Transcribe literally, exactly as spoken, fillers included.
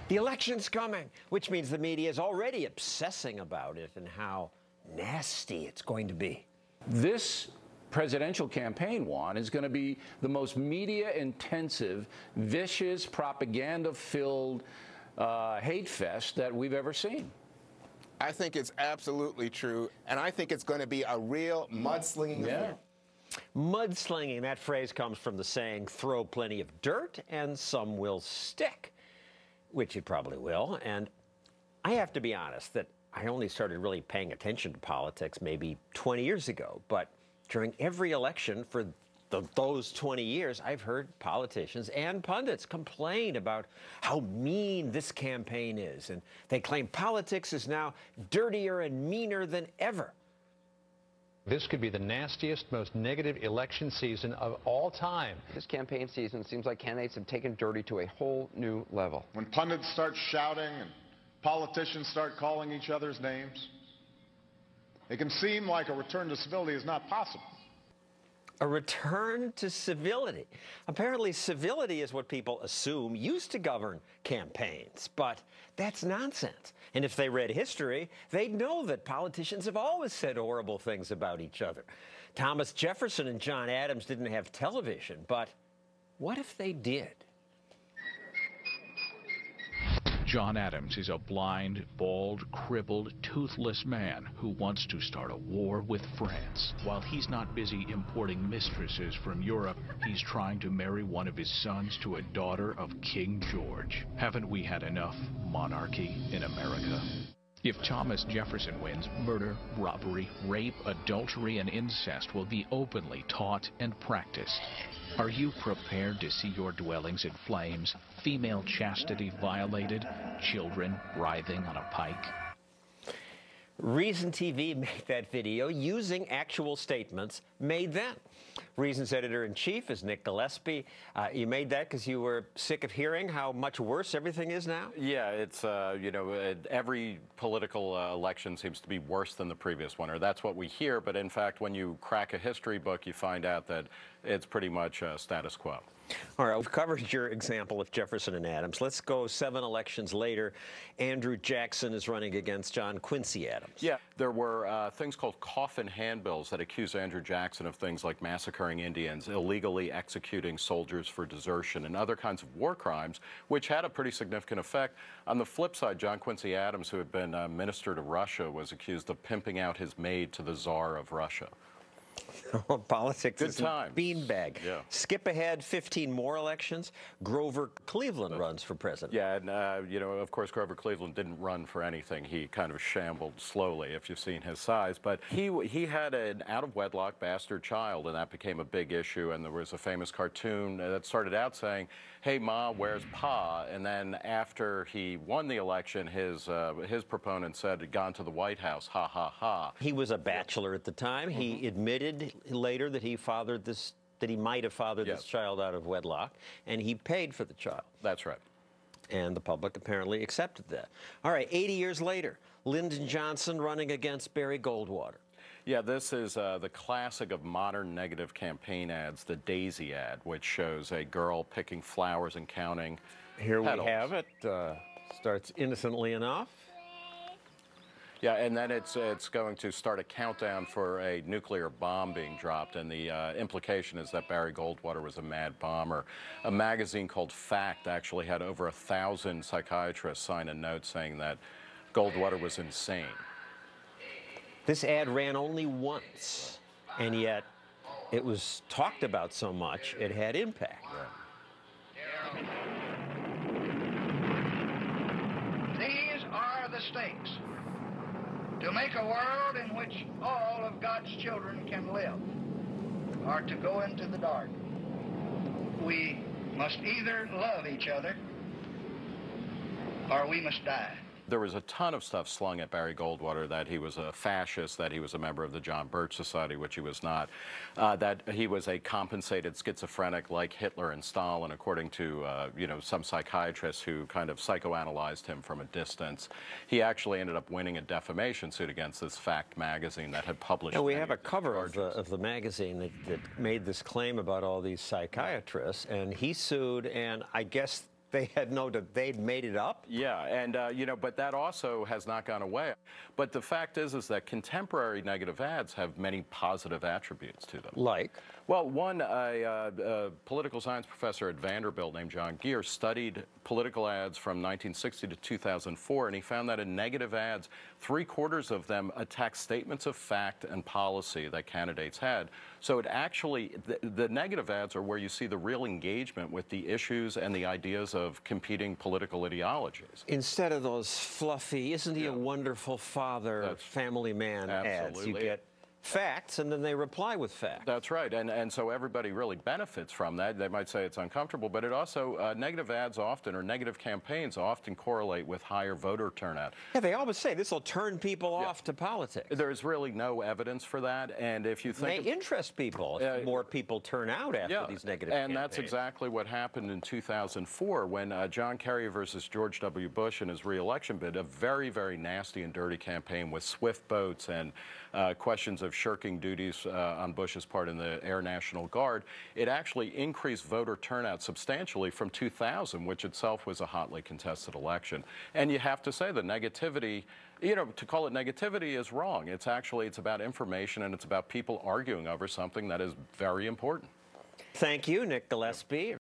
The election's coming, which means the media is already obsessing about it and how nasty it's going to be. This presidential campaign, Juan, is going to be the most media-intensive, vicious, propaganda-filled uh, hate fest that we've ever seen. I think it's absolutely true, and I think it's going to be a real mudslinging Yeah. affair. Mudslinging, that phrase comes from the saying, throw plenty of dirt and some will stick, which it probably will. And I have to be honest that I only started really paying attention to politics maybe twenty years ago. But during every election for the, those twenty years, I've heard politicians and pundits complain about how mean this campaign is. And they claim politics is now dirtier and meaner than ever. This could be the nastiest, most negative election season of all time. This campaign season seems like candidates have taken dirty to a whole new level. When pundits start shouting and politicians start calling each other's names, it can seem like a return to civility is not possible. A return to civility. Apparently, civility is what people assume used to govern campaigns, but that's nonsense. And if they read history, they'd know that politicians have always said horrible things about each other. Thomas Jefferson and John Adams didn't have television, but what if they did? John Adams is a blind, bald, crippled, toothless man who wants to start a war with France. While he's not busy importing mistresses from Europe, he's trying to marry one of his sons to a daughter of King George. Haven't we had enough monarchy in America? If Thomas Jefferson wins, murder, robbery, rape, adultery, and incest will be openly taught and practiced. Are you prepared to see your dwellings in flames, female chastity violated, children writhing on a pike? Reason T V made that video using actual statements made then. Reason's editor-in-chief is Nick Gillespie. Uh, you made that because you were sick of hearing how much worse everything is now? Yeah, it's, uh, you know, uh, every political uh, election seems to be worse than the previous one, or that's what we hear. But in fact, when you crack a history book, you find out that it's pretty much uh, status quo. All right, we've covered your example of Jefferson and Adams. Let's go seven elections later. Andrew Jackson is running against John Quincy Adams. Yeah, there were uh, things called coffin handbills that accuse Andrew Jackson of things like massacring Indians, illegally executing soldiers for desertion, and other kinds of war crimes, which had a pretty significant effect. On the flip side, John Quincy Adams, who had been uh, minister to Russia, was accused of pimping out his maid to the Tsar of Russia. Politics Good is times. a beanbag. Yeah. Skip ahead fifteen more elections. Grover Cleveland runs for president. Yeah, and, uh, you know, of course, Grover Cleveland didn't run for anything. He kind of shambled slowly, if you've seen his size. But he he had an out-of-wedlock bastard child, and that became a big issue. And there was a famous cartoon that started out saying, "Hey, Ma, where's Pa?" And then after he won the election, his uh, his proponent said he'd gone to the White House, ha, ha, ha. He was a bachelor at the time. Mm-hmm. He admitted later that he fathered this, that he might have fathered Yes. this child out of wedlock, and he paid for the child. That's right. And the public apparently accepted that. All right, eighty years later, Lyndon Johnson running against Barry Goldwater. Yeah, this is uh, the classic of modern negative campaign ads, the Daisy ad, which shows a girl picking flowers and counting Here petals. we have it. Uh, starts innocently enough. Yeah, and then it's it's going to start a countdown for a nuclear bomb being dropped, and the uh, implication is that Barry Goldwater was a mad bomber. A magazine called Fact actually had over a thousand psychiatrists sign a note saying that Goldwater was insane. This ad ran only once, and yet it was talked about so much it had impact. These are the stakes. To make a world in which all of God's children can live, or to go into the dark. We must either love each other, or we must die. There was a ton of stuff slung at Barry Goldwater, that he was a fascist, that he was a member of the John Birch Society, which he was not, uh, that he was a compensated schizophrenic like Hitler and Stalin, according to uh, you know, some psychiatrists who kind of psychoanalyzed him from a distance. He actually ended up winning a defamation suit against this Fact magazine that had published. And we many have a of these cover of the, charges. of the magazine that, that made this claim about all these psychiatrists, and he sued, and I guess they had no, they'd made it up? Yeah, and, uh, you know, but that also has not gone away. But the fact is, is that contemporary negative ads have many positive attributes to them. Like? Well, one, a, uh, a political science professor at Vanderbilt named John Geer studied political ads from nineteen sixty to two thousand four, and he found that in negative ads, three quarters of them attacked statements of fact and policy that candidates had. So it actually, the, the negative ads are where you see the real engagement with the issues and the ideas of competing political ideologies. Instead of those fluffy, isn't he Yeah. a wonderful father, That's- family man ads, you Absolutely. get facts, and then they reply with facts. That's right, and and so everybody really benefits from that. They might say it's uncomfortable, but it also, uh, negative ads often, or negative campaigns often correlate with higher voter turnout. Yeah, they always say this will turn people off to politics. There's really no evidence for that, and if you It may think... interest people if Uh, more people turn out after Yeah, these negative and campaigns. that's exactly what happened in two thousand four when uh, John Kerry versus George W. Bush in his re-election bid, a very, very nasty and dirty campaign with swift boats and uh, questions of shirking duties uh, on Bush's part in the Air National Guard. It actually increased voter turnout substantially from two thousand, which itself was a hotly contested election. And you have to say the negativity, you know, to call it negativity is wrong. It's actually, it's about information, and it's about people arguing over something that is very important. Thank you, Nick Gillespie.